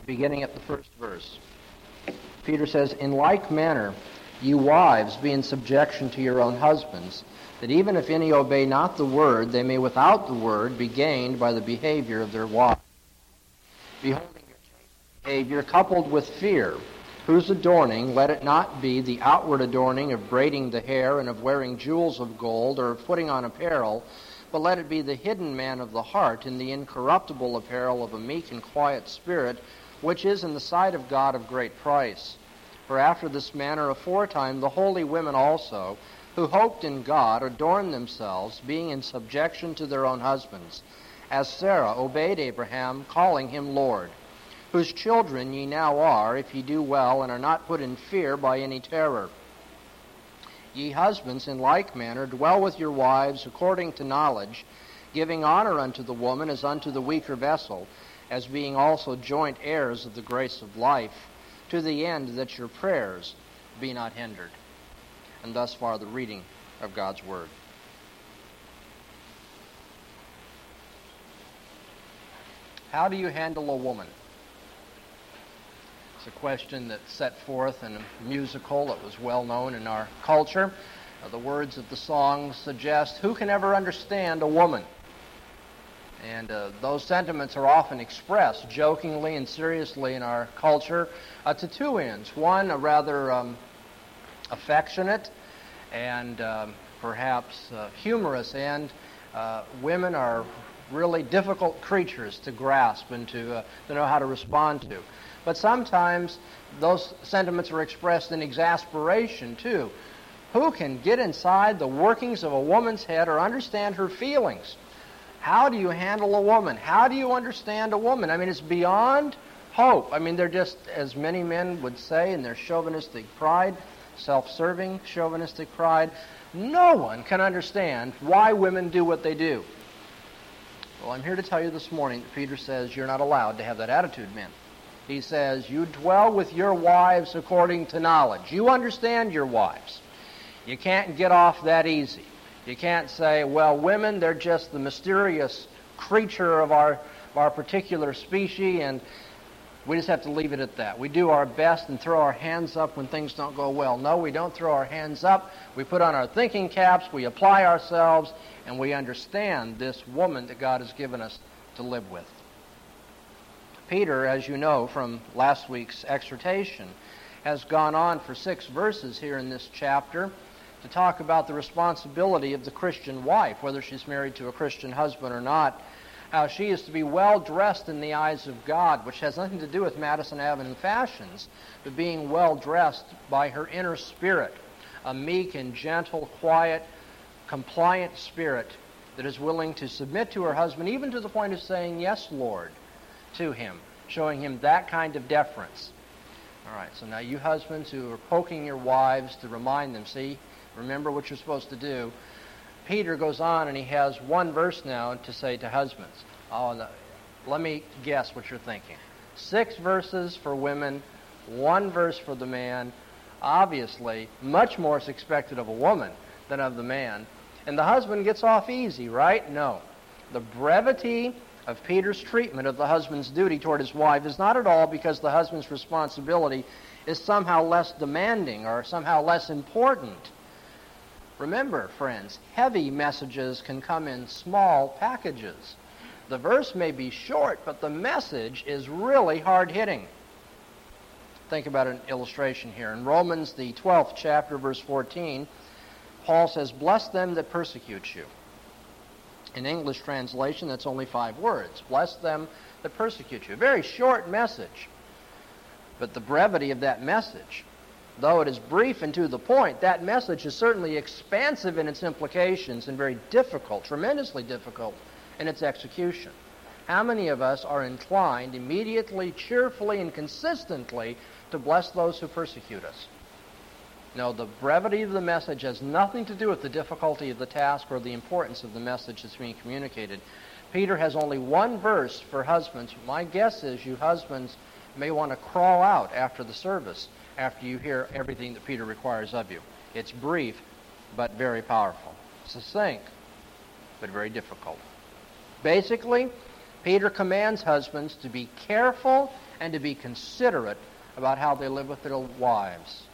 beginning at the first verse. Peter says, "In like manner, you wives, be in subjection to your own husbands, that even if any obey not the word, they may without the word be gained by the behavior of their wives. Beholding your chaste behavior coupled with fear, whose adorning, let it not be the outward adorning of braiding the hair and of wearing jewels of gold or of putting on apparel, but let it be the hidden man of the heart in the incorruptible apparel of a meek and quiet spirit, which is in the sight of God of great price. For after this manner aforetime the holy women also, who hoped in God, adorned themselves, being in subjection to their own husbands, as Sarah obeyed Abraham, calling him Lord, whose children ye now are, if ye do well, and are not put in fear by any terror. Ye husbands, in like manner, dwell with your wives according to knowledge, giving honor unto the woman as unto the weaker vessel, as being also joint heirs of the grace of life, to the end that your prayers be not hindered." And thus far the reading of God's Word. How do you handle a woman? It's a question that's set forth in a musical that was well known in our culture. The words of the song suggest, who can ever understand a woman? And those sentiments are often expressed jokingly and seriously in our culture to two ends. One, a rather affectionate and perhaps humorous end. Women are really difficult creatures to grasp and to know how to respond to. But sometimes those sentiments are expressed in exasperation, too. Who can get inside the workings of a woman's head or understand her feelings? How do you handle a woman? How do you understand a woman? I mean, it's beyond hope. I mean, they're just, as many men would say in their chauvinistic pride, self-serving chauvinistic pride, no one can understand why women do what they do. Well, I'm here to tell you this morning that Peter says you're not allowed to have that attitude, men. He says, you dwell with your wives according to knowledge. You understand your wives. You can't get off that easy. You can't say, well, women, they're just the mysterious creature of our particular species, and we just have to leave it at that. We do our best and throw our hands up when things don't go well. No, we don't throw our hands up. We put on our thinking caps, we apply ourselves, and we understand this woman that God has given us to live with. Peter, as you know from last week's exhortation, has gone on for 6 verses here in this chapter to talk about the responsibility of the Christian wife, whether she's married to a Christian husband or not, how she is to be well dressed in the eyes of God, which has nothing to do with Madison Avenue fashions, but being well dressed by her inner spirit, a meek and gentle, quiet, compliant spirit that is willing to submit to her husband, even to the point of saying, yes, Lord, to him, showing him that kind of deference. All right, so now you husbands who are poking your wives to remind them, see, remember what you're supposed to do. Peter goes on and he has 1 verse now to say to husbands. Oh, no, let me guess what you're thinking. 6 verses for women, 1 verse for the man. Obviously, much more is expected of a woman than of the man. And the husband gets off easy, right? No. The brevity of Peter's treatment of the husband's duty toward his wife is not at all because the husband's responsibility is somehow less demanding or somehow less important. Remember, friends, heavy messages can come in small packages. The verse may be short, but the message is really hard-hitting. Think about an illustration here. In Romans, the 12th chapter, verse 14, Paul says, "Bless them that persecute you." In English translation, that's only 5 words. Bless them that persecute you. A very short message. But the brevity of that message, though it is brief and to the point, that message is certainly expansive in its implications and very difficult, tremendously difficult in its execution. How many of us are inclined immediately, cheerfully, and consistently to bless those who persecute us? No, the brevity of the message has nothing to do with the difficulty of the task or the importance of the message that's being communicated. Peter has only 1 verse for husbands. My guess is you husbands may want to crawl out after the service after you hear everything that Peter requires of you. It's brief, but very powerful. Succinct, but very difficult. Basically, Peter commands husbands to be careful and to be considerate about how they live with their wives.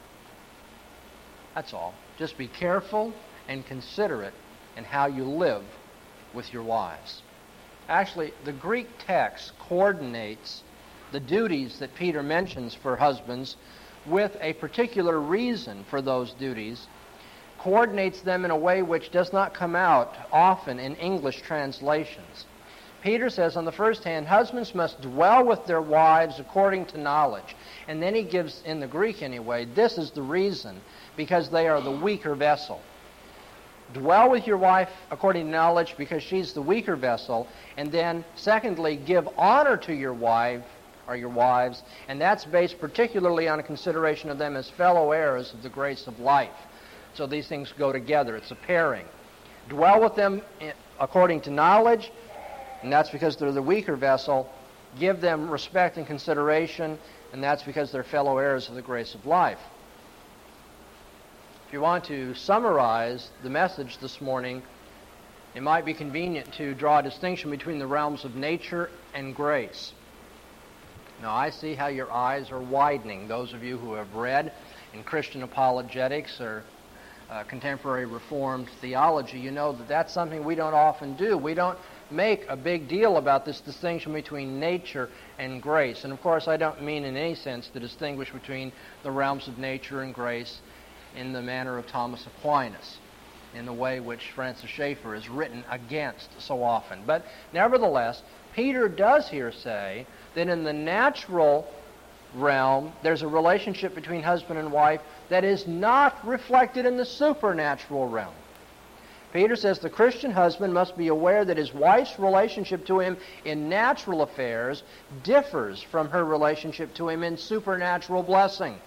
That's all. Just be careful and considerate in how you live with your wives. Actually, the Greek text coordinates the duties that Peter mentions for husbands with a particular reason for those duties, coordinates them in a way which does not come out often in English translations. Peter says, on the first hand, husbands must dwell with their wives according to knowledge. And then he gives, in the Greek anyway, this is the reason, because they are the weaker vessel. Dwell with your wife according to knowledge because she's the weaker vessel. And then, secondly, give honor to your wife or your wives, and that's based particularly on a consideration of them as fellow heirs of the grace of life. So these things go together. It's a pairing. Dwell with them according to knowledge, and that's because they're the weaker vessel. Give them respect and consideration, and that's because they're fellow heirs of the grace of life. If you want to summarize the message this morning, it might be convenient to draw a distinction between the realms of nature and grace. Now, I see how your eyes are widening. Those of you who have read in Christian apologetics or contemporary Reformed theology, you know that that's something we don't often do. We don't make a big deal about this distinction between nature and grace. And of course, I don't mean in any sense to distinguish between the realms of nature and grace in the manner of Thomas Aquinas, in the way which Francis Schaeffer is written against so often. But nevertheless, Peter does here say that in the natural realm, there's a relationship between husband and wife that is not reflected in the supernatural realm. Peter says the Christian husband must be aware that his wife's relationship to him in natural affairs differs from her relationship to him in supernatural blessing.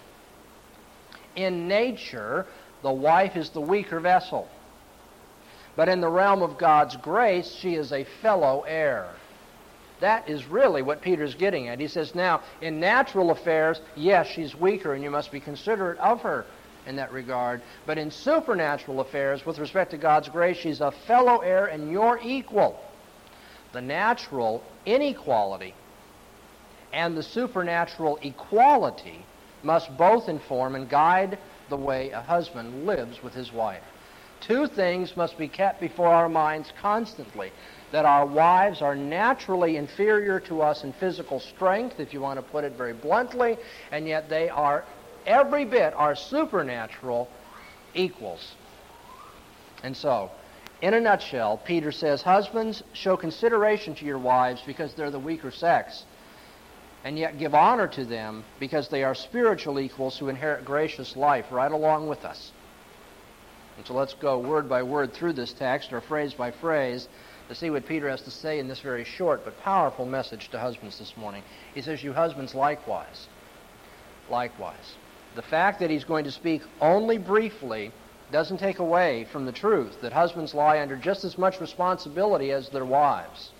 In nature, the wife is the weaker vessel. But in the realm of God's grace, she is a fellow heir. That is really what Peter's getting at. He says, now, in natural affairs, yes, she's weaker, and you must be considerate of her in that regard. But in supernatural affairs, with respect to God's grace, she's a fellow heir and you're equal. The natural inequality and the supernatural equality must both inform and guide the way a husband lives with his wife. Two things must be kept before our minds constantly: that our wives are naturally inferior to us in physical strength, if you want to put it very bluntly, and yet they are every bit our supernatural equals. And so, in a nutshell, Peter says, husbands, show consideration to your wives because they're the weaker sex, and yet give honor to them because they are spiritual equals who inherit gracious life right along with us. And so let's go word by word through this text, or phrase by phrase, to see what Peter has to say in this very short but powerful message to husbands this morning. He says, you husbands likewise. Likewise. The fact that he's going to speak only briefly doesn't take away from the truth that husbands lie under just as much responsibility as their wives.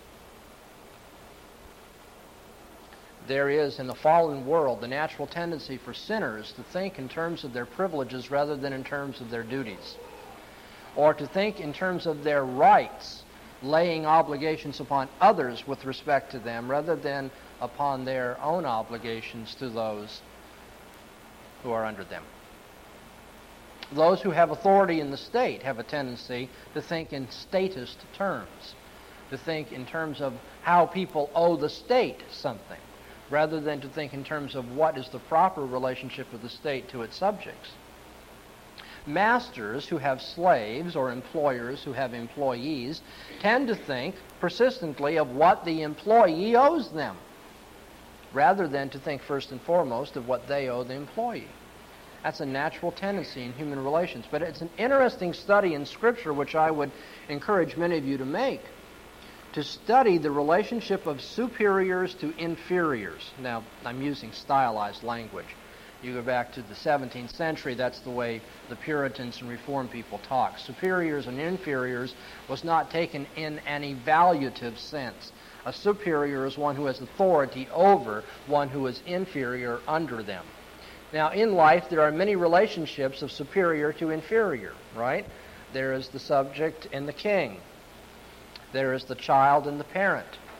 There is, in the fallen world, the natural tendency for sinners to think in terms of their privileges rather than in terms of their duties, or to think in terms of their rights, laying obligations upon others with respect to them rather than upon their own obligations to those who are under them. Those who have authority in the state have a tendency to think in statist terms, to think in terms of how people owe the state something, rather than to think in terms of what is the proper relationship of the state to its subjects. Masters who have slaves or employers who have employees tend to think persistently of what the employee owes them, rather than to think first and foremost of what they owe the employee. That's a natural tendency in human relations. But it's an interesting study in Scripture which I would encourage many of you to make, to study the relationship of superiors to inferiors. Now, I'm using stylized language. You go back to the 17th century, that's the way the Puritans and Reformed people talk. Superiors and inferiors was not taken in an evaluative sense. A superior is one who has authority over one who is inferior under them. Now, in life, there are many relationships of superior to inferior, right? There is the subject and the king. There is the child and the parent.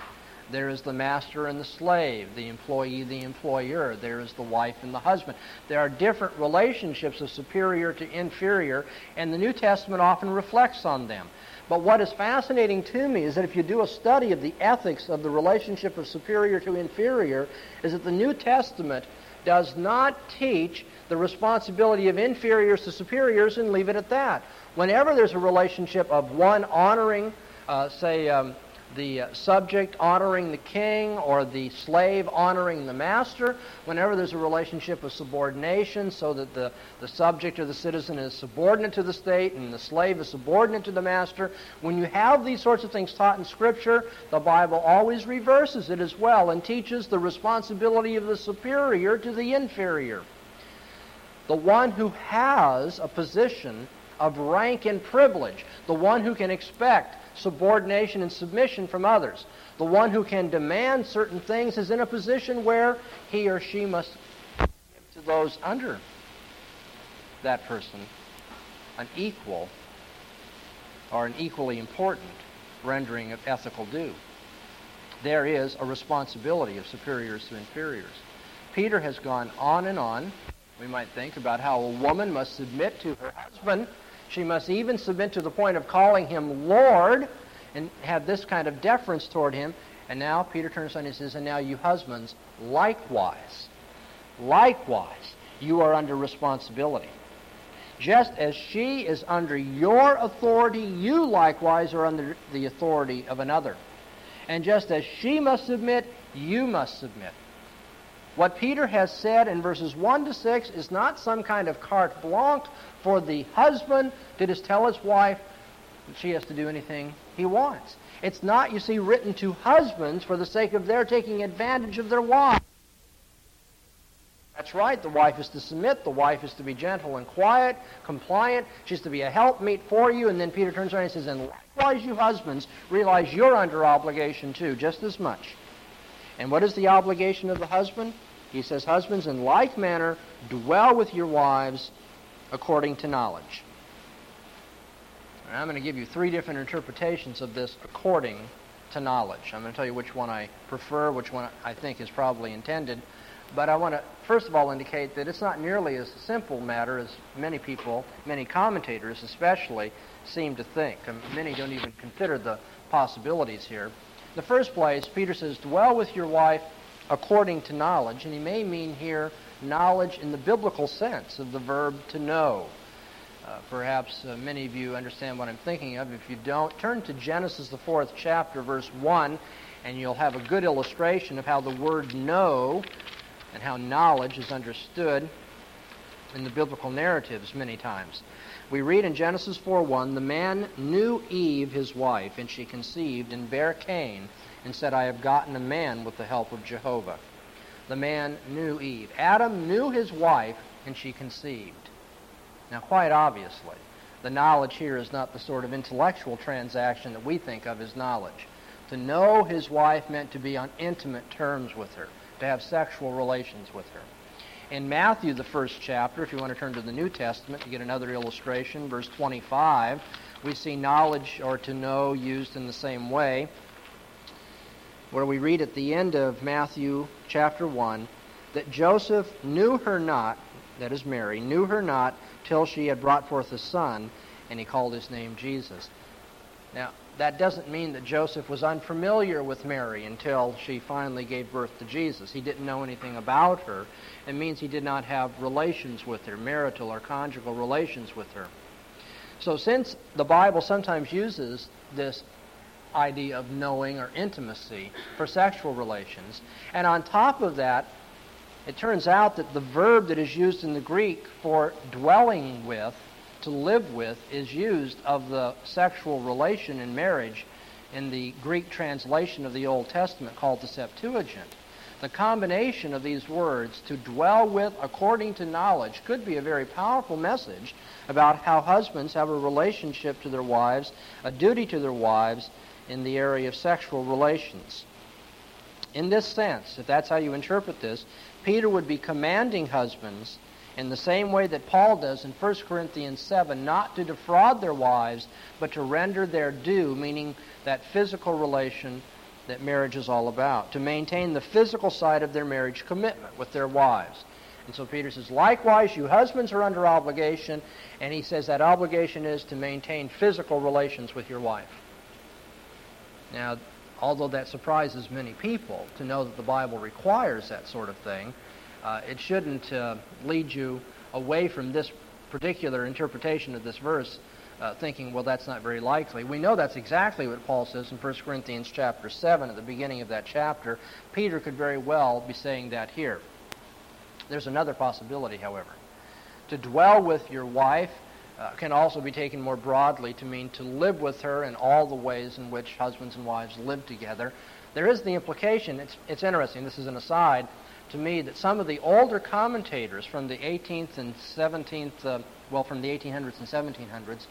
There is the master and the slave, the employee, the employer. There is the wife and the husband. There are different relationships of superior to inferior, and the New Testament often reflects on them. But what is fascinating to me is that if you do a study of the ethics of the relationship of superior to inferior, is that the New Testament does not teach the responsibility of inferiors to superiors and leave it at that. Whenever there's a relationship of one honoring, the subject honoring the king, or the slave honoring the master, whenever there's a relationship of subordination so that the subject or the citizen is subordinate to the state and the slave is subordinate to the master, when you have these sorts of things taught in Scripture, the Bible always reverses it as well and teaches the responsibility of the superior to the inferior. The one who has a position of rank and privilege, the one who can expect subordination and submission from others, the one who can demand certain things, is in a position where he or she must give to those under that person an equal or an equally important rendering of ethical due. There is a responsibility of superiors to inferiors. Peter has gone on and on, we might think, about how a woman must submit to her husband. She must even submit to the point of calling him Lord and have this kind of deference toward him. And now Peter turns on and says, and now you husbands, likewise, you are under responsibility. Just as she is under your authority, you likewise are under the authority of another. And just as she must submit, you must submit. What Peter has said in verses 1 to 6 is not some kind of carte blanche for the husband to just tell his wife that she has to do anything he wants. It's not, you see, written to husbands for the sake of their taking advantage of their wives. That's right, the wife is to submit, the wife is to be gentle and quiet, compliant, she's to be a helpmeet for you, and then Peter turns around and says, and likewise you husbands, realize you're under obligation too, just as much. And what is the obligation of the husband? He says, husbands, in like manner, dwell with your wives according to knowledge. And I'm going to give you three different interpretations of this according to knowledge. I'm going to tell you which one I prefer, which one I think is probably intended. But I want to, first of all, indicate that it's not nearly as simple matter as many people, many commentators especially, seem to think. Many don't even consider the possibilities here. In the first place, Peter says, dwell with your wife according to knowledge, and he may mean here knowledge in the biblical sense of the verb to know. Perhaps many of you understand what I'm thinking of. If you don't, turn to Genesis, the 4th chapter, verse 1, and you'll have a good illustration of how the word know and how knowledge is understood in the biblical narratives many times. We read in Genesis 4:1, the man knew Eve, his wife, and she conceived and bare Cain, and said, I have gotten a man with the help of Jehovah. The man knew Eve. Adam knew his wife, and she conceived. Now, quite obviously, the knowledge here is not the sort of intellectual transaction that we think of as knowledge. To know his wife meant to be on intimate terms with her, to have sexual relations with her. In Matthew, the 1st chapter, if you want to turn to the New Testament to get another illustration, verse 25, we see knowledge or to know used in the same way, where we read at the end of Matthew chapter 1 that Joseph knew her not, that is Mary, knew her not till she had brought forth a son, and he called his name Jesus. Now, that doesn't mean that Joseph was unfamiliar with Mary until she finally gave birth to Jesus. He didn't know anything about her. It means he did not have relations with her, marital or conjugal relations with her. So since the Bible sometimes uses this idea of knowing or intimacy for sexual relations, and on top of that, it turns out that the verb that is used in the Greek for dwelling with, to live with, is used of the sexual relation in marriage in the Greek translation of the Old Testament called the Septuagint. The combination of these words, to dwell with according to knowledge, could be a very powerful message about how husbands have a relationship to their wives, a duty to their wives in the area of sexual relations. In this sense, if that's how you interpret this, Peter would be commanding husbands in the same way that Paul does in 1 Corinthians 7, not to defraud their wives, but to render their due, meaning that physical relation that marriage is all about, to maintain the physical side of their marriage commitment with their wives. And so Peter says, likewise, you husbands are under obligation, and he says that obligation is to maintain physical relations with your wife. Now, although that surprises many people to know that the Bible requires that sort of thing, it shouldn't lead you away from this particular interpretation of this verse thinking, well, that's not very likely. We know that's exactly what Paul says in 1 Corinthians chapter 7 at the beginning of that chapter. Peter could very well be saying that here. There's another possibility, however. To dwell with your wife can also be taken more broadly to mean to live with her in all the ways in which husbands and wives live together. There is the implication, it's interesting, this is an aside to me, that some of the older commentators from the 18th and 17th, from the 1800s and 1700s,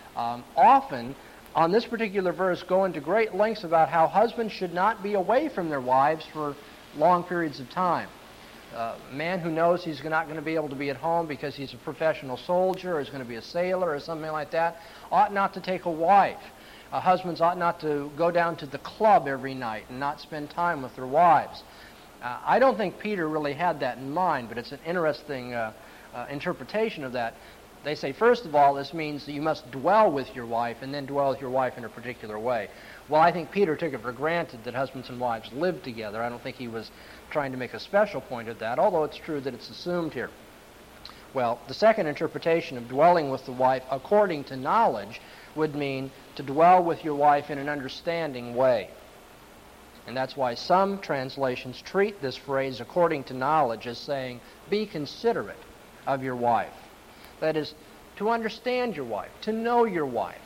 often on this particular verse go into great lengths about how husbands should not be away from their wives for long periods of time. A man who knows he's not going to be able to be at home because he's a professional soldier or is going to be a sailor or something like that ought not to take a wife. Husbands ought not to go down to the club every night and not spend time with their wives. I don't think Peter really had that in mind, but it's an interesting interpretation of that. They say, first of all, this means that you must dwell with your wife and then dwell with your wife in a particular way. Well, I think Peter took it for granted that husbands and wives lived together. I don't think he was trying to make a special point of that, although it's true that it's assumed here. Well, the second interpretation of dwelling with the wife according to knowledge would mean to dwell with your wife in an understanding way. And that's why some translations treat this phrase according to knowledge as saying, be considerate of your wife. That is, to understand your wife, to know your wife.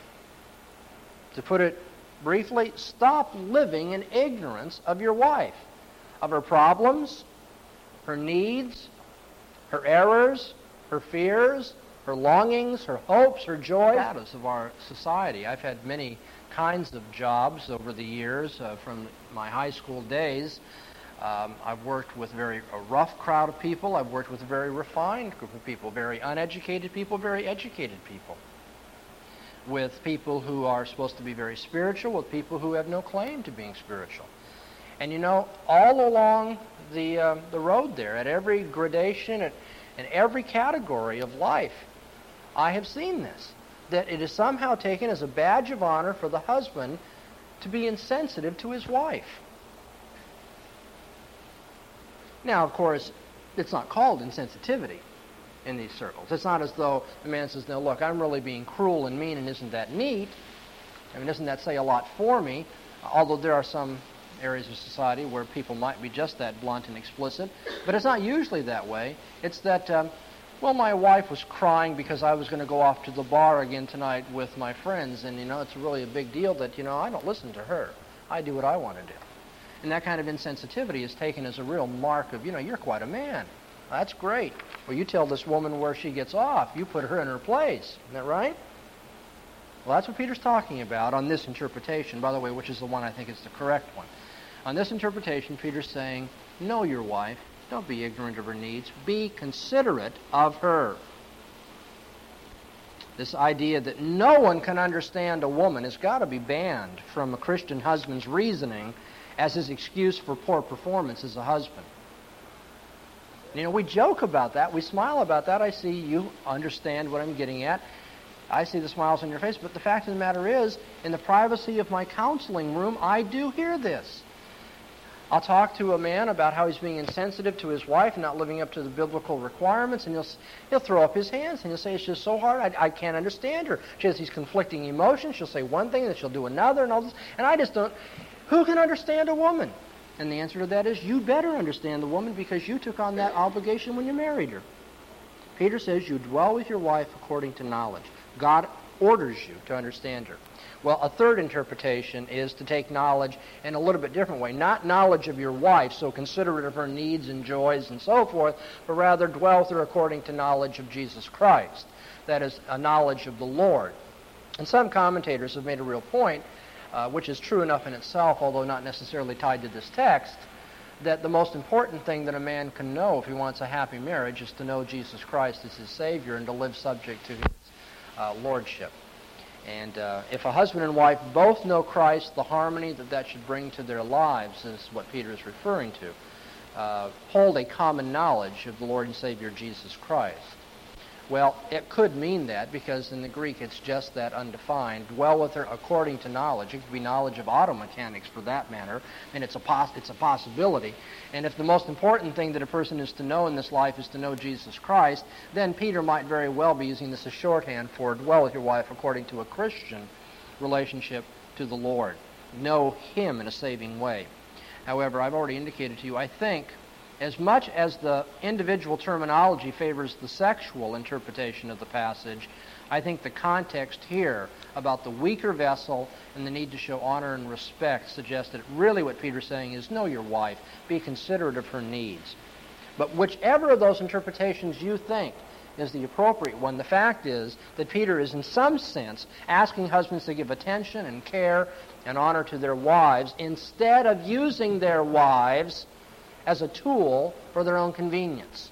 To put it briefly, stop living in ignorance of your wife, of her problems, her needs, her errors, her fears, her longings, her hopes, her joys, status of our society. I've had many kinds of jobs over the years from my high school days. I've worked with a rough crowd of people. I've worked with a very refined group of people, very uneducated people, very educated people. With people who are supposed to be very spiritual, with people who have no claim to being spiritual. And you know, all along the road there, at every gradation, in every category of life, I have seen this, that it is somehow taken as a badge of honor for the husband to be insensitive to his wife. Now, of course, it's not called insensitivity in these circles. It's not as though the man says, no, look, I'm really being cruel and mean, and isn't that neat? I mean, doesn't that say a lot for me? Although there are some areas of society where people might be just that blunt and explicit. But it's not usually that way. It's that, well, my wife was crying because I was going to go off to the bar again tonight with my friends, and, you know, it's really a big deal that, you know, I don't listen to her. I do what I want to do. And that kind of insensitivity is taken as a real mark of, you know, you're quite a man. That's great. Well, you tell this woman where she gets off. You put her in her place. Isn't that right? Well, that's what Peter's talking about on this interpretation, by the way, which is the one I think is the correct one. On this interpretation, Peter's saying, know your wife. Don't be ignorant of her needs. Be considerate of her. This idea that no one can understand a woman has got to be banned from a Christian husband's reasoning as his excuse for poor performance as a husband. You know, we joke about that. We smile about that. I see you understand what I'm getting at. I see the smiles on your face. But the fact of the matter is, in the privacy of my counseling room, I do hear this. I'll talk to a man about how he's being insensitive to his wife and not living up to the biblical requirements, and he'll throw up his hands and he'll say, it's just so hard, I can't understand her. She has these conflicting emotions. She'll say one thing, then she'll do another, and all this. And I just don't... Who can understand a woman? And the answer to that is, you better understand the woman because you took on that obligation when you married her. Peter says you dwell with your wife according to knowledge. God orders you to understand her. Well, a third interpretation is to take knowledge in a little bit different way. Not knowledge of your wife, so considerate of her needs and joys and so forth, but rather dwell with her according to knowledge of Jesus Christ. That is, a knowledge of the Lord. And some commentators have made a real point, which is true enough in itself, although not necessarily tied to this text, that the most important thing that a man can know if he wants a happy marriage is to know Jesus Christ as his Savior and to live subject to his lordship. And if a husband and wife both know Christ, the harmony that should bring to their lives is what Peter is referring to. Hold a common knowledge of the Lord and Savior Jesus Christ. Well, it could mean that, because in the Greek it's just that undefined. Dwell with her according to knowledge. It could be knowledge of auto mechanics for that matter, and it's a possibility. And if the most important thing that a person is to know in this life is to know Jesus Christ, then Peter might very well be using this as shorthand for dwell with your wife according to a Christian relationship to the Lord. Know Him in a saving way. However, I've already indicated to you, I think, as much as the individual terminology favors the sexual interpretation of the passage, I think the context here about the weaker vessel and the need to show honor and respect suggests that really what Peter's saying is know your wife, be considerate of her needs. But whichever of those interpretations you think is the appropriate one, the fact is that Peter is in some sense asking husbands to give attention and care and honor to their wives instead of using their wives as a tool for their own convenience.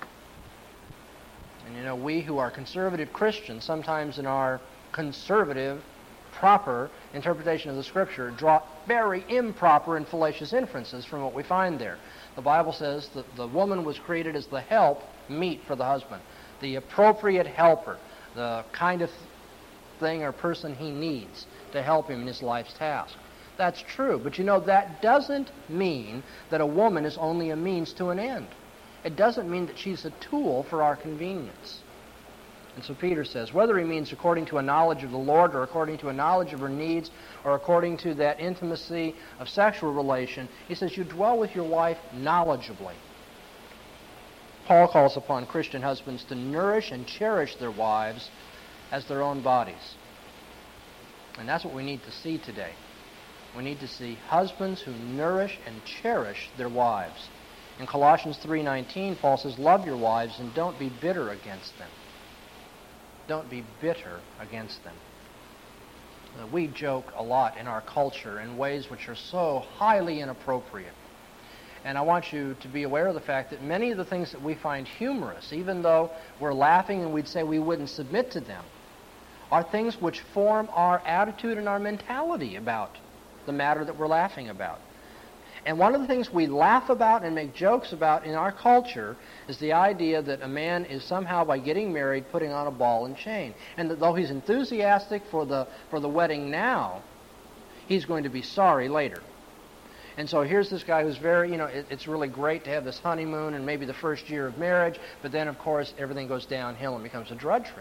And you know, we who are conservative Christians, sometimes in our conservative, proper interpretation of the Scripture, draw very improper and fallacious inferences from what we find there. The Bible says that the woman was created as the help meet for the husband, the appropriate helper, the kind of thing or person he needs to help him in his life's task. That's true, but you know, that doesn't mean that a woman is only a means to an end. It doesn't mean that she's a tool for our convenience. And so Peter says, whether he means according to a knowledge of the Lord or according to a knowledge of her needs or according to that intimacy of sexual relation, he says you dwell with your wife knowledgeably. Paul calls upon Christian husbands to nourish and cherish their wives as their own bodies. And that's what we need to see today. We need to see husbands who nourish and cherish their wives. In Colossians 3:19, Paul says, love your wives and don't be bitter against them. Don't be bitter against them. We joke a lot in our culture in ways which are so highly inappropriate. And I want you to be aware of the fact that many of the things that we find humorous, even though we're laughing and we'd say we wouldn't submit to them, are things which form our attitude and our mentality about the matter that we're laughing about. And one of the things we laugh about and make jokes about in our culture is the idea that a man is somehow, by getting married, putting on a ball and chain. And that though he's enthusiastic for the wedding now, he's going to be sorry later. And so here's this guy who's very, it's really great to have this honeymoon and maybe the first year of marriage, but then, of course, everything goes downhill and becomes a drudgery.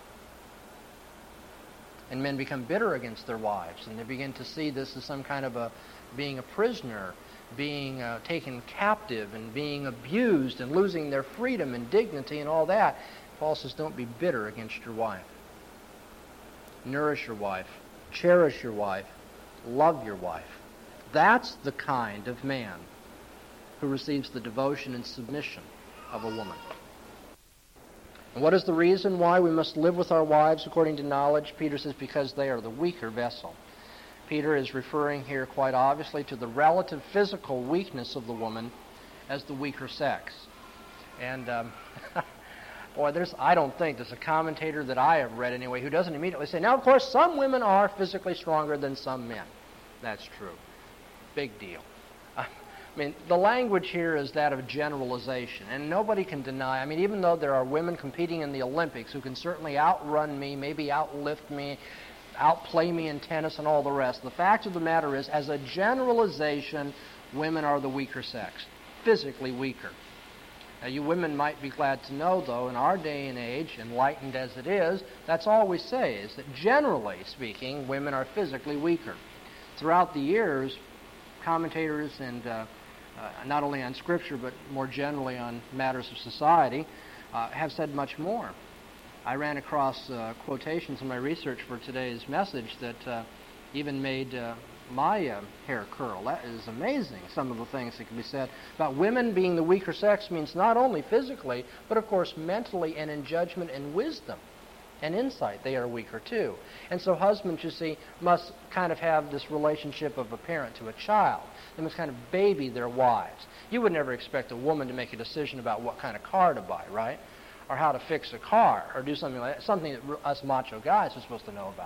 And men become bitter against their wives, and they begin to see this as some kind of being a prisoner, being taken captive, and being abused, and losing their freedom and dignity and all that. Paul says, don't be bitter against your wife. Nourish your wife. Cherish your wife. Love your wife. That's the kind of man who receives the devotion and submission of a woman. And what is the reason why we must live with our wives according to knowledge? Peter says, because they are the weaker vessel. Peter is referring here quite obviously to the relative physical weakness of the woman as the weaker sex. And boy, I don't think there's a commentator that I have read anyway who doesn't immediately say, now of course some women are physically stronger than some men. That's true. Big deal. I mean, the language here is that of generalization, and nobody can deny, even though there are women competing in the Olympics who can certainly outrun me, maybe outlift me, outplay me in tennis and all the rest, the fact of the matter is, as a generalization, women are the weaker sex, physically weaker. Now, you women might be glad to know, though, in our day and age, enlightened as it is, that's all we say, is that generally speaking, women are physically weaker. Throughout the years, commentators and not only on Scripture, but more generally on matters of society, have said much more. I ran across quotations in my research for today's message that even made my hair curl. That is amazing, some of the things that can be said about women being the weaker sex means not only physically, but of course mentally and in judgment and wisdom and insight, they are weaker too. And so husbands, you see, must kind of have this relationship of a parent to a child. They must kind of baby their wives. You would never expect a woman to make a decision about what kind of car to buy, right? Or how to fix a car, or do something like that, something that us macho guys are supposed to know about.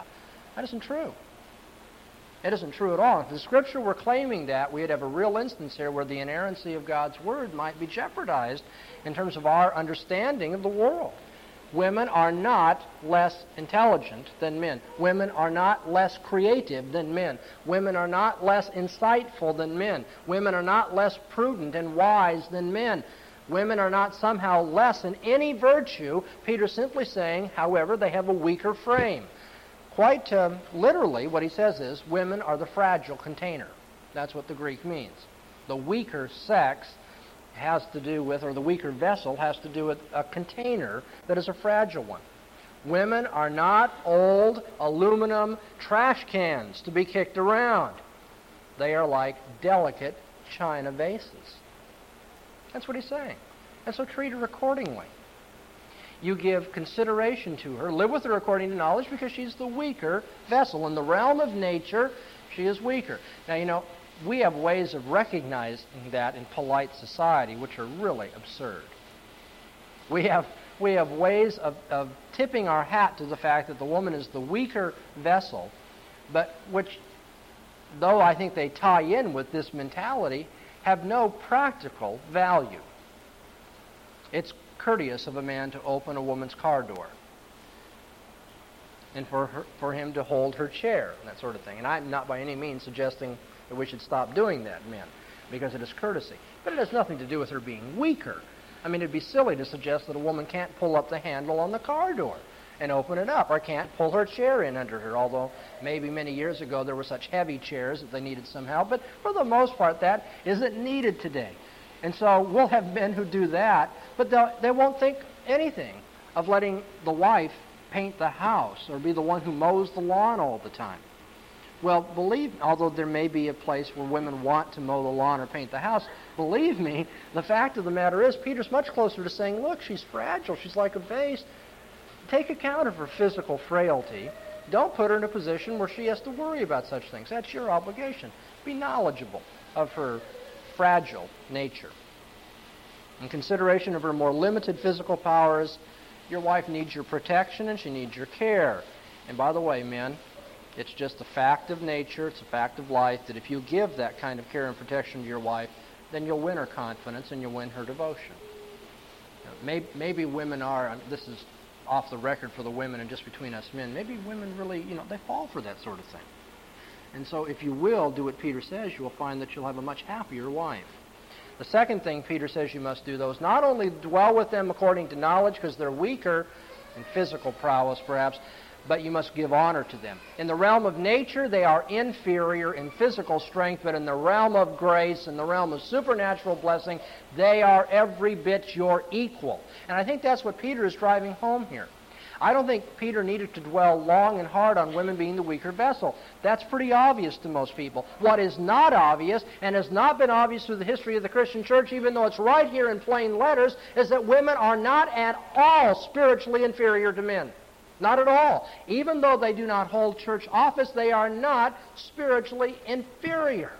That isn't true. It isn't true at all. If the Scripture were claiming that, we'd have a real instance here where the inerrancy of God's Word might be jeopardized in terms of our understanding of the world. Women are not less intelligent than men. Women are not less creative than men. Women are not less insightful than men. Women are not less prudent and wise than men. Women are not somehow less in any virtue. Peter's simply saying, however, they have a weaker frame. Quite literally, what he says is, women are the fragile container. That's what the Greek means. The weaker sex has to do with, or the weaker vessel has to do with a container that is a fragile one. Women are not old aluminum trash cans to be kicked around. They are like delicate china vases. That's what he's saying. And so treat her accordingly. You give consideration to her. Live with her according to knowledge because she's the weaker vessel. In the realm of nature, she is weaker. Now, we have ways of recognizing that in polite society which are really absurd. We have ways of tipping our hat to the fact that the woman is the weaker vessel, but which, though I think they tie in with this mentality, have no practical value. It's courteous of a man to open a woman's car door and for him to hold her chair and that sort of thing. And I'm not by any means suggesting that we should stop doing that, men, because it is courtesy. But it has nothing to do with her being weaker. I mean, it'd be silly to suggest that a woman can't pull up the handle on the car door and open it up, or can't pull her chair in under her, although maybe many years ago there were such heavy chairs that they needed somehow. But for the most part, that isn't needed today. And so we'll have men who do that, but they won't think anything of letting the wife paint the house or be the one who mows the lawn all the time. Well, although there may be a place where women want to mow the lawn or paint the house, believe me, the fact of the matter is, Peter's much closer to saying, look, she's fragile, she's like a vase. Take account of her physical frailty. Don't put her in a position where she has to worry about such things. That's your obligation. Be knowledgeable of her fragile nature. In consideration of her more limited physical powers, your wife needs your protection and she needs your care. And by the way, men, it's just a fact of nature, it's a fact of life, that if you give that kind of care and protection to your wife, then you'll win her confidence and you'll win her devotion. Maybe women are, this is off the record for the women and just between us men, maybe women really, they fall for that sort of thing. And so if you will do what Peter says, you will find that you'll have a much happier wife. The second thing Peter says you must do, though, is not only dwell with them according to knowledge, because they're weaker in physical prowess, perhaps, but you must give honor to them. In the realm of nature, they are inferior in physical strength, but in the realm of grace, in the realm of supernatural blessing, they are every bit your equal. And I think that's what Peter is driving home here. I don't think Peter needed to dwell long and hard on women being the weaker vessel. That's pretty obvious to most people. What is not obvious, and has not been obvious through the history of the Christian church, even though it's right here in plain letters, is that women are not at all spiritually inferior to men. Not at all. Even though they do not hold church office, they are not spiritually inferior.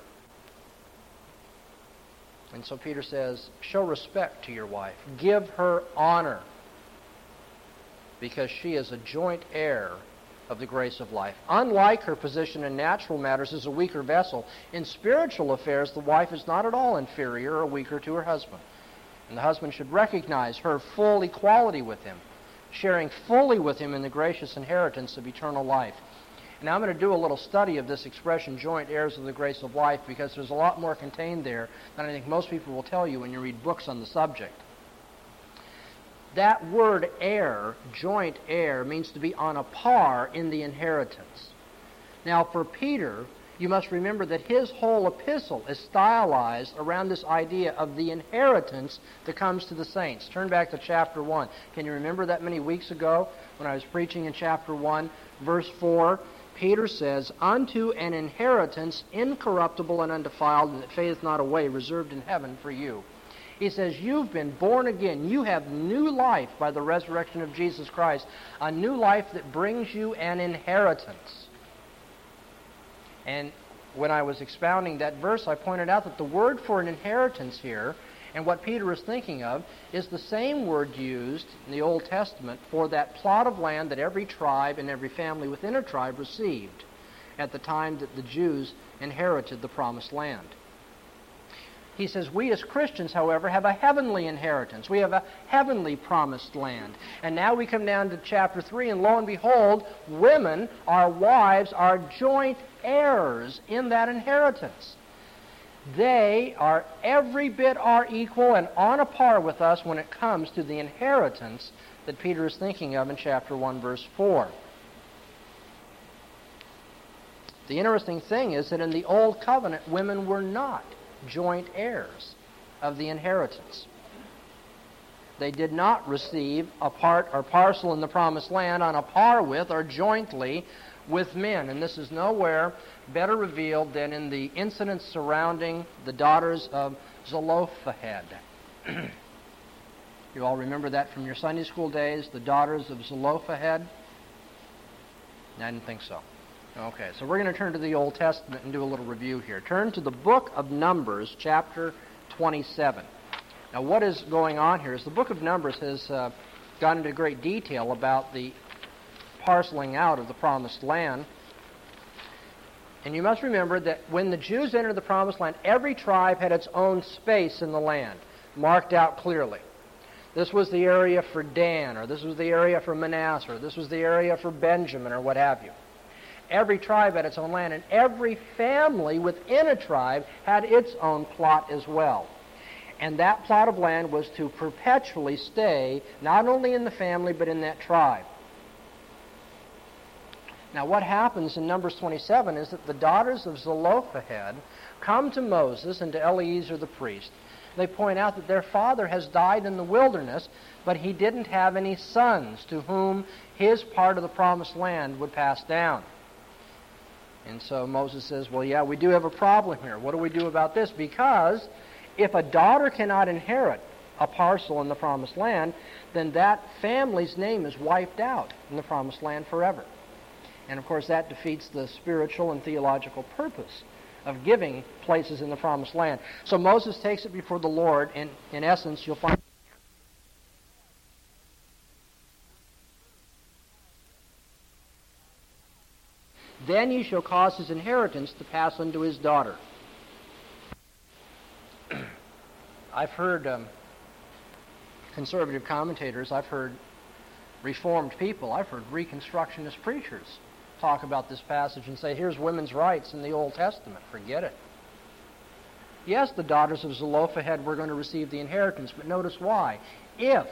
And so Peter says, show respect to your wife. Give her honor, because she is a joint heir of the grace of life. Unlike her position in natural matters as a weaker vessel, in spiritual affairs the wife is not at all inferior or weaker to her husband. And the husband should recognize her full equality with him, sharing fully with him in the gracious inheritance of eternal life. Now I'm going to do a little study of this expression, joint heirs of the grace of life, because there's a lot more contained there than I think most people will tell you when you read books on the subject. That word heir, joint heir, means to be on a par in the inheritance. Now for Peter, you must remember that his whole epistle is stylized around this idea of the inheritance that comes to the saints. Turn back to chapter 1. Can you remember that many weeks ago when I was preaching in chapter 1, verse 4? Peter says, unto an inheritance incorruptible and undefiled, and that fadeth not away, reserved in heaven for you. He says, you've been born again. You have new life by the resurrection of Jesus Christ, a new life that brings you an inheritance. And when I was expounding that verse, I pointed out that the word for an inheritance here And what Peter is thinking of is the same word used in the Old Testament for that plot of land that every tribe and every family within a tribe received at the time that the Jews inherited the promised land. He says, we as Christians, however, have a heavenly inheritance. We have a heavenly promised land. And now we come down to chapter 3, and lo and behold, women, our wives, are joint heirs in that inheritance. They are every bit our equal and on a par with us when it comes to the inheritance that Peter is thinking of in chapter 1, verse 4. The interesting thing is that in the Old Covenant, women were not joint heirs of the inheritance. They did not receive a part or parcel in the promised land on a par with or jointly with men. And this is nowhere better revealed than in the incidents surrounding the daughters of Zelophehad. You all remember that from your Sunday school days, the daughters of Zelophehad? I didn't think so. Okay, so we're going to turn to the Old Testament and do a little review here. Turn to the book of Numbers, chapter 27. Now, what is going on here is the book of Numbers has gone into great detail about the parceling out of the promised land. And you must remember that when the Jews entered the promised land, every tribe had its own space in the land, marked out clearly. This was the area for Dan, or this was the area for Manasseh, or this was the area for Benjamin, or what have you. Every tribe had its own land, and every family within a tribe had its own plot as well. And that plot of land was to perpetually stay not only in the family, but in that tribe. Now, what happens in Numbers 27 is that the daughters of Zelophehad come to Moses and to Eleazar the priest. They point out that their father has died in the wilderness, but he didn't have any sons to whom his part of the promised land would pass down. And so Moses says, well, yeah, we do have a problem here. What do we do about this? Because if a daughter cannot inherit a parcel in the promised land, then that family's name is wiped out in the promised land forever. And, of course, that defeats the spiritual and theological purpose of giving places in the promised land. So Moses takes it before the Lord, and in essence, you'll find then he shall cause his inheritance to pass unto his daughter. I've heard conservative commentators, I've heard Reformed people, I've heard Reconstructionist preachers talk about this passage and say, here's women's rights in the Old Testament. Forget it. Yes, the daughters of Zelophehad were going to receive the inheritance, but notice why. If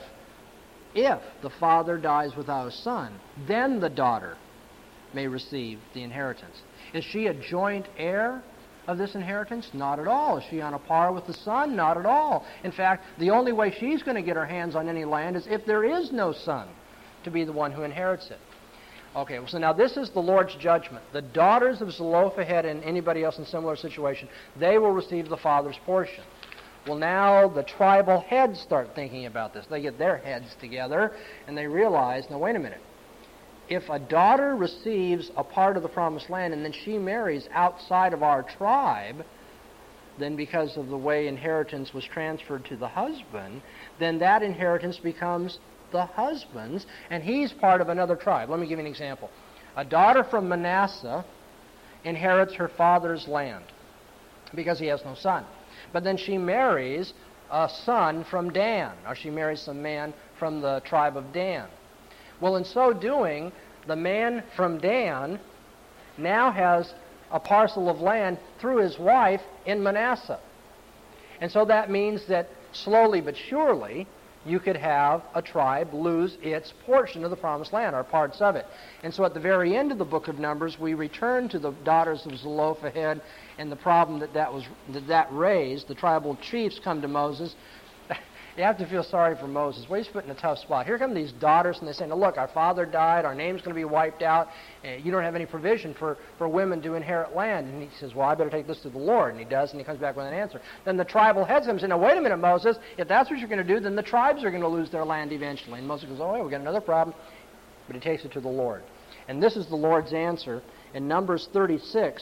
the father dies without a son, then the daughter may receive the inheritance. Is she a joint heir of this inheritance? Not at all. Is she on a par with the son? Not at all. In fact, the only way she's going to get her hands on any land is if there is no son to be the one who inherits it. Okay, so now this is the Lord's judgment. The daughters of Zelophehad and anybody else in similar situation, they will receive the father's portion. Well, now the tribal heads start thinking about this. They get their heads together and they realize, now wait a minute. If a daughter receives a part of the promised land and then she marries outside of our tribe, then because of the way inheritance was transferred to the husband, then that inheritance becomes the husband's, and he's part of another tribe. Let me give you an example. A daughter from Manasseh inherits her father's land because he has no son. But then she marries a son from Dan, or she marries some man from the tribe of Dan. Well, in so doing, the man from Dan now has a parcel of land through his wife in Manasseh. And so that means that slowly but surely, you could have a tribe lose its portion of the promised land, or parts of it. And so at the very end of the book of Numbers, we return to the daughters of Zelophehad and the problem that raised. The tribal chiefs come to Moses. You have to feel sorry for Moses. Well, he's put in a tough spot. Here come these daughters, and they say, now look, our father died, our name's going to be wiped out, you don't have any provision for women to inherit land. And he says, well, I better take this to the Lord. And he does, and he comes back with an answer. Then the tribal heads come and say, now wait a minute, Moses, if that's what you're going to do, then the tribes are going to lose their land eventually. And Moses goes, oh, wait, we've got another problem. But he takes it to the Lord. And this is the Lord's answer in Numbers 36,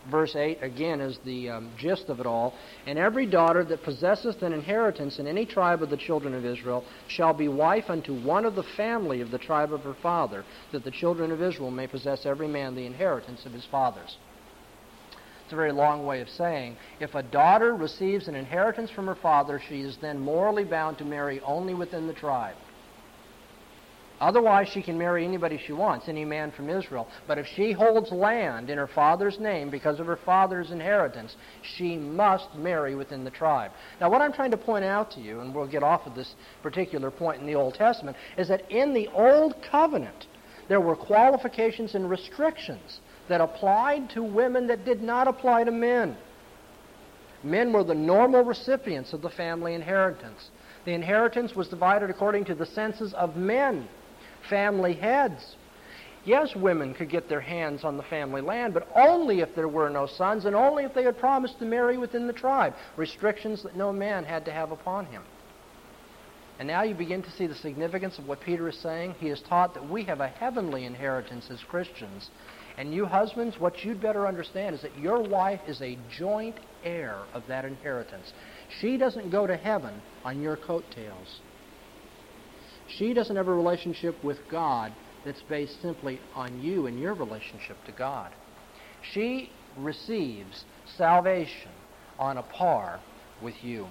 Verse 8, again, is the gist of it all. And every daughter that possesseth an inheritance in any tribe of the children of Israel shall be wife unto one of the family of the tribe of her father, that the children of Israel may possess every man the inheritance of his fathers. It's a very long way of saying, if a daughter receives an inheritance from her father, she is then morally bound to marry only within the tribe. Otherwise, she can marry anybody she wants, any man from Israel. But if she holds land in her father's name because of her father's inheritance, she must marry within the tribe. Now, what I'm trying to point out to you, and we'll get off of this particular point in the Old Testament, is that in the Old Covenant, there were qualifications and restrictions that applied to women that did not apply to men. Men were the normal recipients of the family inheritance. The inheritance was divided according to the census of men, family heads. Yes, women could get their hands on the family land, but only if there were no sons and only if they had promised to marry within the tribe, restrictions that no man had to have upon him. And now you begin to see the significance of what Peter is saying. He has taught that we have a heavenly inheritance as Christians. And you husbands, what you'd better understand is that your wife is a joint heir of that inheritance. She doesn't go to heaven on your coattails. She doesn't have a relationship with God that's based simply on you and your relationship to God. She receives salvation on a par with you.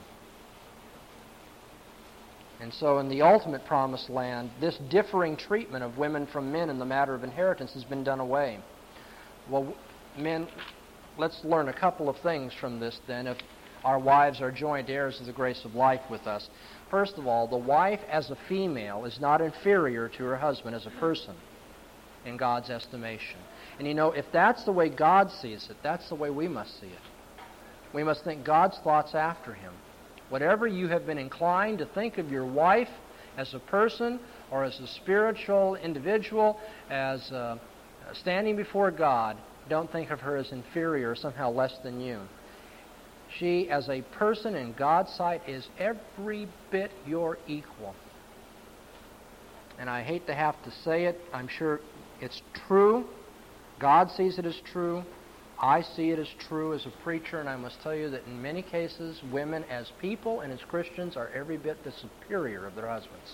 And so in the ultimate promised land, this differing treatment of women from men in the matter of inheritance has been done away. Well, men, let's learn a couple of things from this then, if our wives are joint heirs of the grace of life with us. First of all, the wife as a female is not inferior to her husband as a person in God's estimation. And you know, if that's the way God sees it, that's the way we must see it. We must think God's thoughts after him. Whatever you have been inclined to think of your wife as a person or as a spiritual individual, as standing before God, don't think of her as inferior or somehow less than you. She, as a person in God's sight, is every bit your equal. And I hate to have to say it. I'm sure it's true. God sees it as true. I see it as true as a preacher, and I must tell you that in many cases, women as people and as Christians are every bit the superior of their husbands.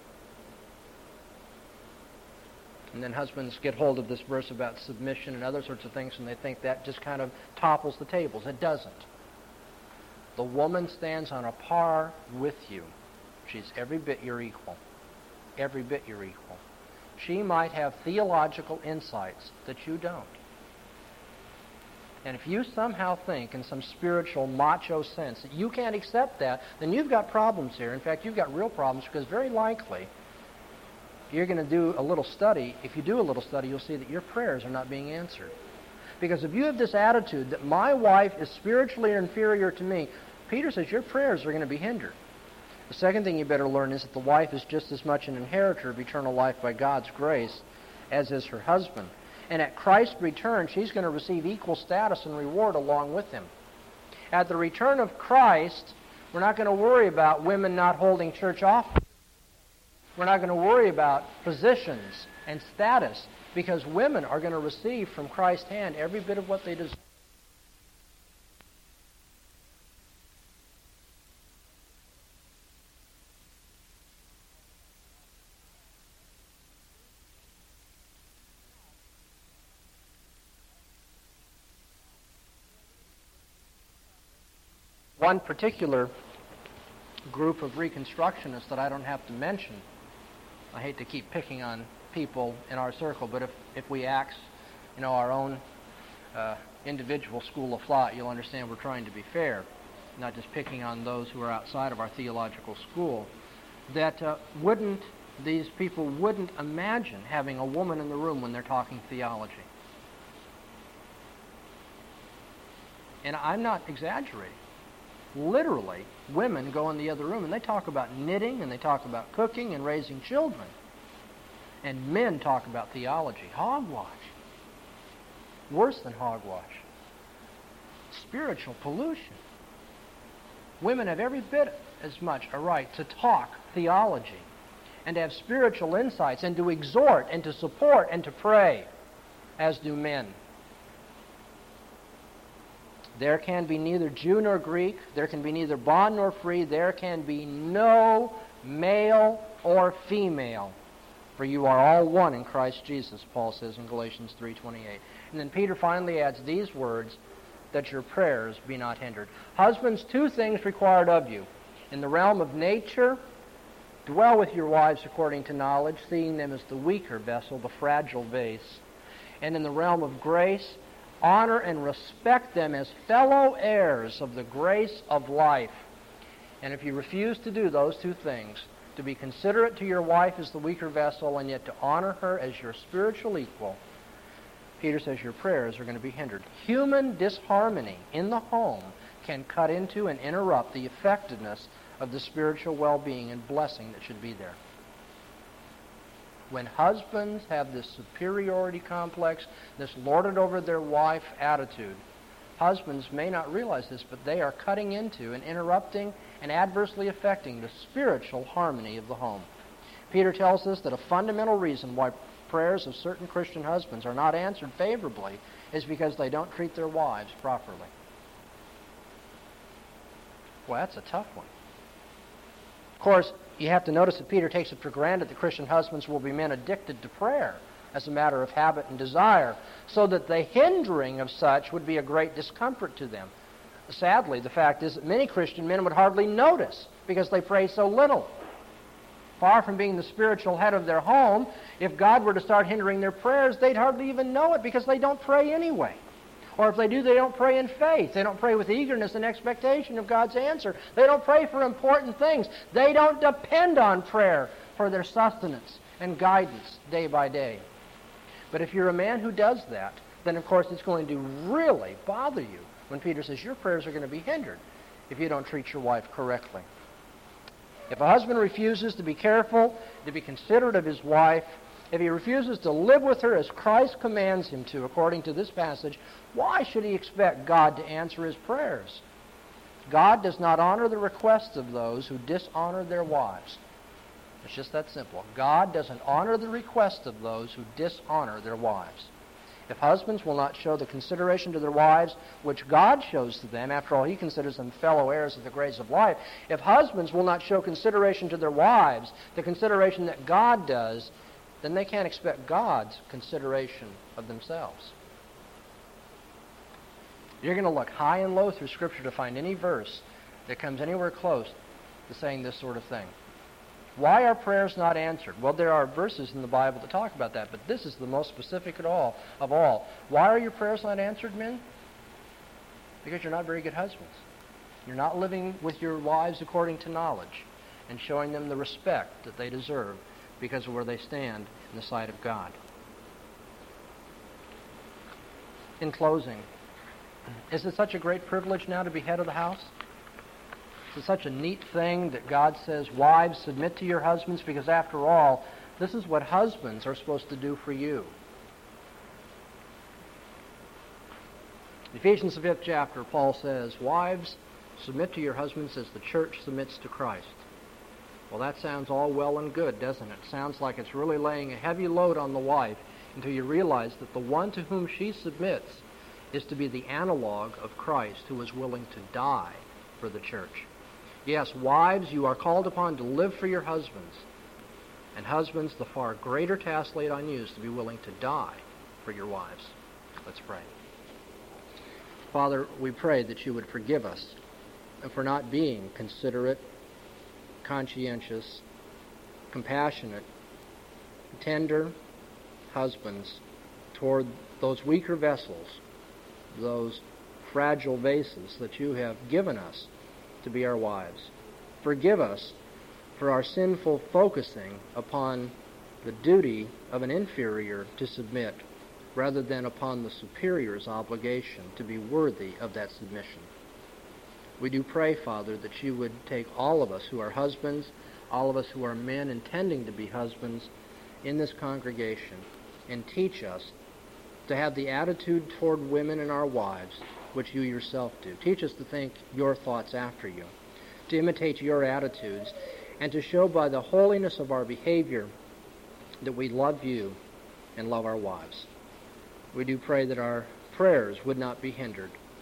And then husbands get hold of this verse about submission and other sorts of things, and they think that just kind of topples the tables. It doesn't. The woman stands on a par with you. She's every bit your equal. Every bit your equal. She might have theological insights that you don't. And if you somehow think in some spiritual macho sense that you can't accept that, then you've got problems here. In fact, you've got real problems, because very likely you're going to do a little study. If you do a little study, you'll see that your prayers are not being answered. Because if you have this attitude that my wife is spiritually inferior to me, Peter says your prayers are going to be hindered. The second thing you better learn is that the wife is just as much an inheritor of eternal life by God's grace as is her husband. And at Christ's return, she's going to receive equal status and reward along with him. At the return of Christ, we're not going to worry about women not holding church office. We're not going to worry about positions and status, because women are going to receive from Christ's hand every bit of what they deserve. One particular group of Reconstructionists that I don't have to mention, I hate to keep picking on people in our circle, but if we axe, our own individual school of thought, you'll understand we're trying to be fair, not just picking on those who are outside of our theological school, that these people wouldn't imagine having a woman in the room when they're talking theology. And I'm not exaggerating. Literally, women go in the other room and they talk about knitting and they talk about cooking and raising children. And men talk about theology. Hogwash. Worse than hogwash. Spiritual pollution. Women have every bit as much a right to talk theology and to have spiritual insights and to exhort and to support and to pray as do men. There can be neither Jew nor Greek. There can be neither bond nor free. There can be no male or female. For you are all one in Christ Jesus, Paul says in Galatians 3:28. And then Peter finally adds these words, that your prayers be not hindered. Husbands, two things required of you. In the realm of nature, dwell with your wives according to knowledge, seeing them as the weaker vessel, the fragile vase. And in the realm of grace, honor and respect them as fellow heirs of the grace of life. And if you refuse to do those two things, to be considerate to your wife as the weaker vessel and yet to honor her as your spiritual equal, Peter says your prayers are going to be hindered. Human disharmony in the home can cut into and interrupt the effectiveness of the spiritual well-being and blessing that should be there. When husbands have this superiority complex, this lorded over their wife attitude, husbands may not realize this, but they are cutting into and interrupting and adversely affecting the spiritual harmony of the home. Peter tells us that a fundamental reason why prayers of certain Christian husbands are not answered favorably is because they don't treat their wives properly. Well, that's a tough one. Of course, you have to notice that Peter takes it for granted that Christian husbands will be men addicted to prayer as a matter of habit and desire, so that the hindering of such would be a great discomfort to them. Sadly, the fact is that many Christian men would hardly notice because they pray so little. Far from being the spiritual head of their home, if God were to start hindering their prayers, they'd hardly even know it because they don't pray anyway. Or if they do, they don't pray in faith. They don't pray with eagerness and expectation of God's answer. They don't pray for important things. They don't depend on prayer for their sustenance and guidance day by day. But if you're a man who does that, then of course it's going to really bother you when Peter says your prayers are going to be hindered if you don't treat your wife correctly. If a husband refuses to be careful, to be considerate of his wife, if he refuses to live with her as Christ commands him to, according to this passage, why should he expect God to answer his prayers? God does not honor the requests of those who dishonor their wives. It's just that simple. God doesn't honor the requests of those who dishonor their wives. If husbands will not show the consideration to their wives which God shows to them, after all, he considers them fellow heirs of the grace of life, if husbands will not show consideration to their wives, the consideration that God does, then they can't expect God's consideration of themselves. You're going to look high and low through Scripture to find any verse that comes anywhere close to saying this sort of thing. Why are prayers not answered? Well, there are verses in the Bible that talk about that, but this is the most specific of all. Why are your prayers not answered, men? Because you're not very good husbands. You're not living with your wives according to knowledge and showing them the respect that they deserve because of where they stand in the sight of God. In closing, is it such a great privilege now to be head of the house? It's such a neat thing that God says, wives, submit to your husbands, because after all, this is what husbands are supposed to do for you. In Ephesians, the 5th chapter, Paul says, wives, submit to your husbands as the church submits to Christ. Well, that sounds all well and good, doesn't it? It sounds like it's really laying a heavy load on the wife until you realize that the one to whom she submits is to be the analog of Christ, who was willing to die for the church. Yes, wives, you are called upon to live for your husbands. And husbands, the far greater task laid on you is to be willing to die for your wives. Let's pray. Father, we pray that you would forgive us for not being considerate, conscientious, compassionate, tender husbands toward those weaker vessels, those fragile vases that you have given us to be our wives. Forgive us for our sinful focusing upon the duty of an inferior to submit rather than upon the superior's obligation to be worthy of that submission. We do pray, Father, that you would take all of us who are husbands, all of us who are men intending to be husbands in this congregation, and teach us to have the attitude toward women and our wives which you yourself do. Teach us to think your thoughts after you, to imitate your attitudes, and to show by the holiness of our behavior that we love you and love our wives. We do pray that our prayers would not be hindered.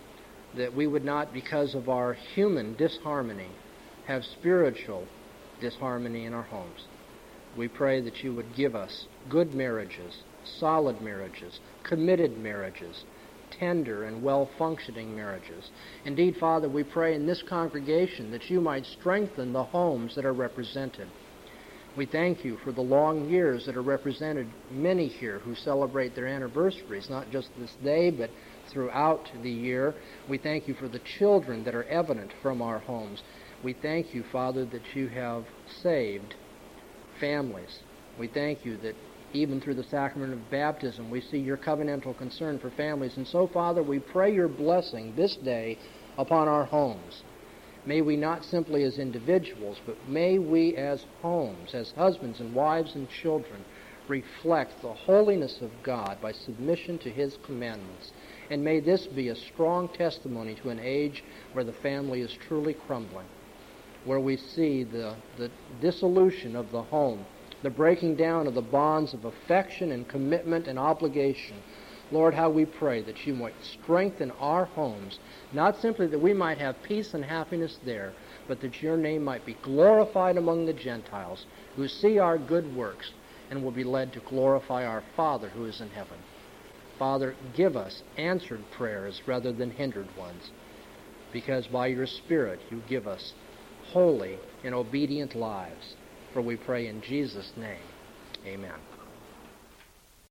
that we would not, because of our human disharmony, have spiritual disharmony in our homes. We pray that you would give us good marriages, solid marriages, committed marriages, tender and well-functioning marriages. Indeed, Father, we pray in this congregation that you might strengthen the homes that are represented. We thank you for the long years that are represented, many here who celebrate their anniversaries, not just this day, but throughout the year. We thank you for the children that are evident from our homes. We thank you, Father, that you have saved families. We thank you that even through the sacrament of baptism, we see your covenantal concern for families. And so, Father, we pray your blessing this day upon our homes. May we not simply as individuals, but may we as homes, as husbands and wives and children, reflect the holiness of God by submission to his commandments. And may this be a strong testimony to an age where the family is truly crumbling, where we see the dissolution of the home, the breaking down of the bonds of affection and commitment and obligation. Lord, how we pray that you might strengthen our homes, not simply that we might have peace and happiness there, but that your name might be glorified among the Gentiles who see our good works and will be led to glorify our Father who is in heaven. Father, give us answered prayers rather than hindered ones, because by your Spirit you give us holy and obedient lives. For we pray in Jesus' name. Amen.